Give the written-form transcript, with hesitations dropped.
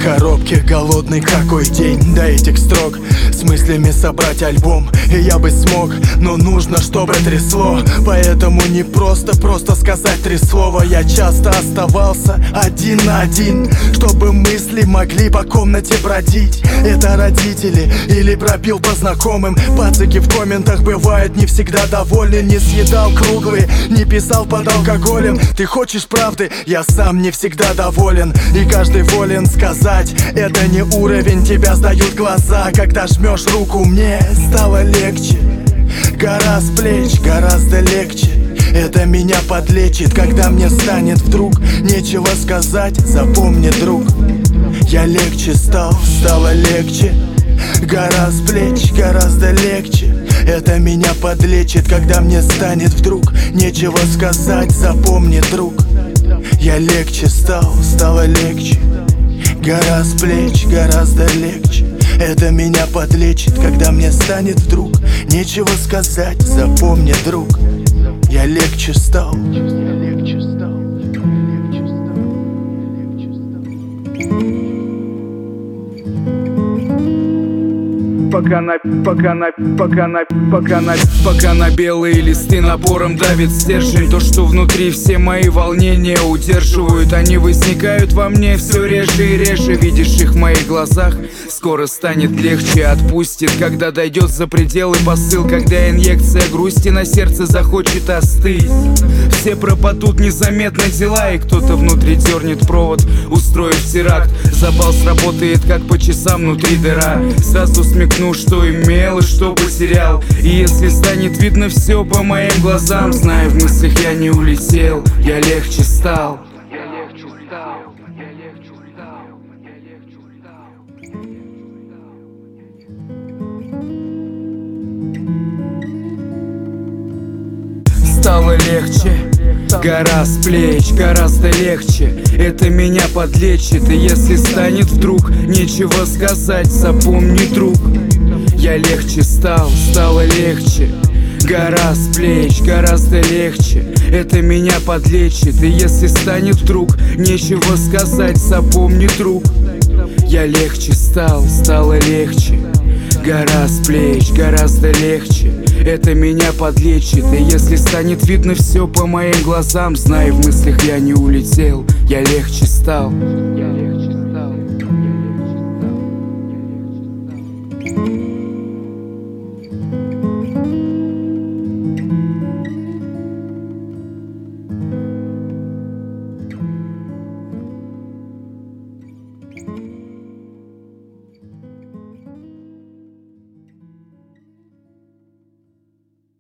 коробке, голодный какой день до этих строк. С мыслями собрать альбом, и я бы смог, но нужно, чтобы трясло. Поэтому не просто сказать 3 слова. Я часто оставался один на один, чтобы мысли могли по комнате бродить. Это родители или пробил по знакомым. Пацики в комментах бывают не всегда довольны. Не съедал круглые, не писал под алкоголем. Ты хочешь правды? Я сам не всегда доволен. И каждый волен сказать: это не уровень, тебя сдают глаза. Когда жмешь руку, мне стало легче. Гора с плеч, гораздо легче. Это меня подлечит, когда мне станет вдруг нечего сказать. Запомни, друг, я легче стал, стало легче. Гора с плеч, гораздо легче. Это меня подлечит, когда мне станет вдруг нечего сказать. Запомни, друг, я легче стал, стало легче. Гора с плеч, гораздо легче. Это меня подлечит, когда мне станет вдруг нечего сказать. Запомни, друг, я легче стал. Пока на белые листы напором давит стержень. То, что внутри все мои волнения удерживают, они возникают во мне все реже и реже. Видишь их в моих глазах, скоро станет легче. Отпустит, когда дойдет за пределы посыл. Когда инъекция грусти на сердце захочет остыть. Все пропадут незаметно дела, и кто-то внутри дернет провод, устроив теракт. Запал сработает, как по часам внутри дыра. Сразу смекну, что имел и что потерял. И если станет видно все по моим глазам, знаю, в мыслях я не улетел, я легче стал. Стало легче, гора с плеч, гораздо легче. Это меня подлечит, и если станет вдруг нечего сказать, запомни, друг, я легче стал, стало легче. Гора с плеч, гораздо легче. Это меня подлечит, и если станет вдруг нечего сказать, запомни, друг, я легче стал, стало легче. Гора с плеч, гораздо легче. Это меня подлечит, и если станет видно все по моим глазам, знай, в мыслях я не улетел, я легче стал.